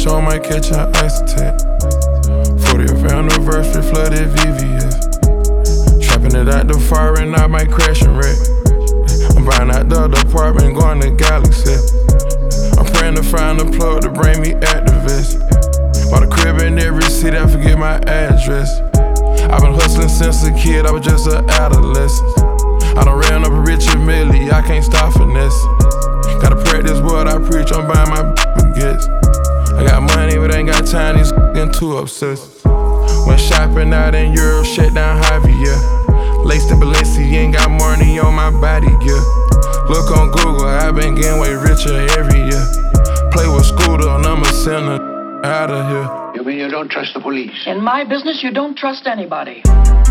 Show might catch an ice attack. 40th anniversary, flooded VVS. Trapping it out the fire and I might crash and wreck. I'm buying out the apartment, going to Galaxy. I'm praying to find a plug to bring me activists. Bought a crib in every city, I forget my address. I've been hustling since a kid, I was just an adolescent. I done ran up a Richard Millie, I can't stop finesse. Gotta practice what I preach, I'm buying my baguettes. I got money but ain't got time, these getting too obsessed. Went shopping out in Europe, shut down Harvey, yeah. Laced in Balenciaga, ain't got money on my body, yeah. Look on Google, I been getting way richer every year. Play with Scooter and I'ma send her out of here. You mean you don't trust the police? In my business, you don't trust anybody.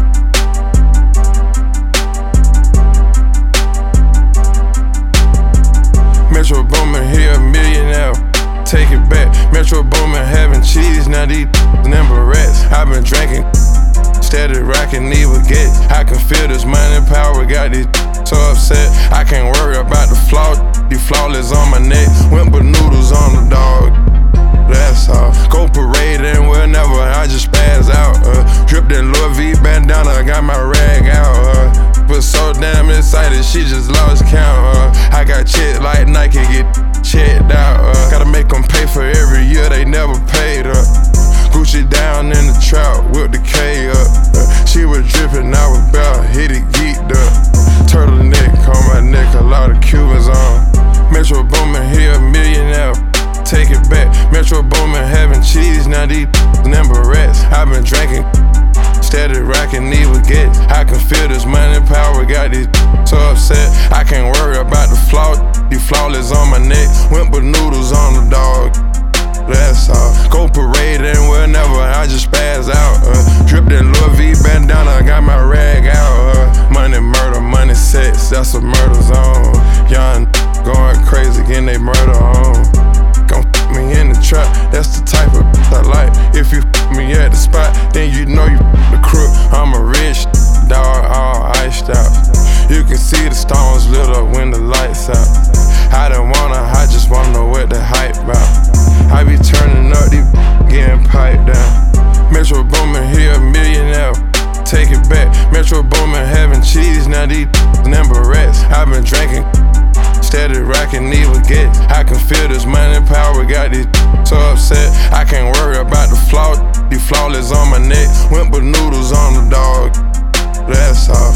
Metro Boomin, here a millionaire. Take it back. Metro Boomin, having cheese, now these number rats. I've been drinking, steady rocking these baguettes. I can feel this money power, got these so upset. I can't worry about the flaw, these flawless on my neck. Wimple noodles on the dog, that's all. Go parade and whenever I just spaz out. Drip that Louis V bandana, I got my rag out. But so damn excited, she just lost count. I got check like Nike, get checked out. Gotta make them pay for every year, they never paid up. Gucci down in the trap, whip the K up. She was dripping, I was about hit it, geeked up. Turtleneck on my neck, a lot of Cubans on. Metro Boomin, here a millionaire. Take it back. Metro Boomin, having cheese, now these number rats. I've been drinking, steady rocking these baguettes. I can feel this money power, got these so upset. I can't worry about the flaw, these flawless on my neck. Wimple noodles on the dog, that's all. Go parade and whenever I just spaz out. Drip that Louis V bandana, I got my rag out. Money, murder, money, sex, that's a murder zone. Young going crazy, getting they murder on. Gon' me in the trap, that's the type of I like. If you me at the spot, then you know you the crook. I'm a rich dog, all iced out. You can see the stones lit up when the lights out. I don't wanna, I just wanna know what the hype about. I be turning up, these getting piped down. Metro Boomin, here a millionaire. Take it back. Metro Boomin, having cheese, now these number rats. I've been drinking, steady rocking these baguettes. I can feel this money power, got these so upset. I can't worry about the flaw, these flawless on my neck. Wimple noodles on the dog, that's all.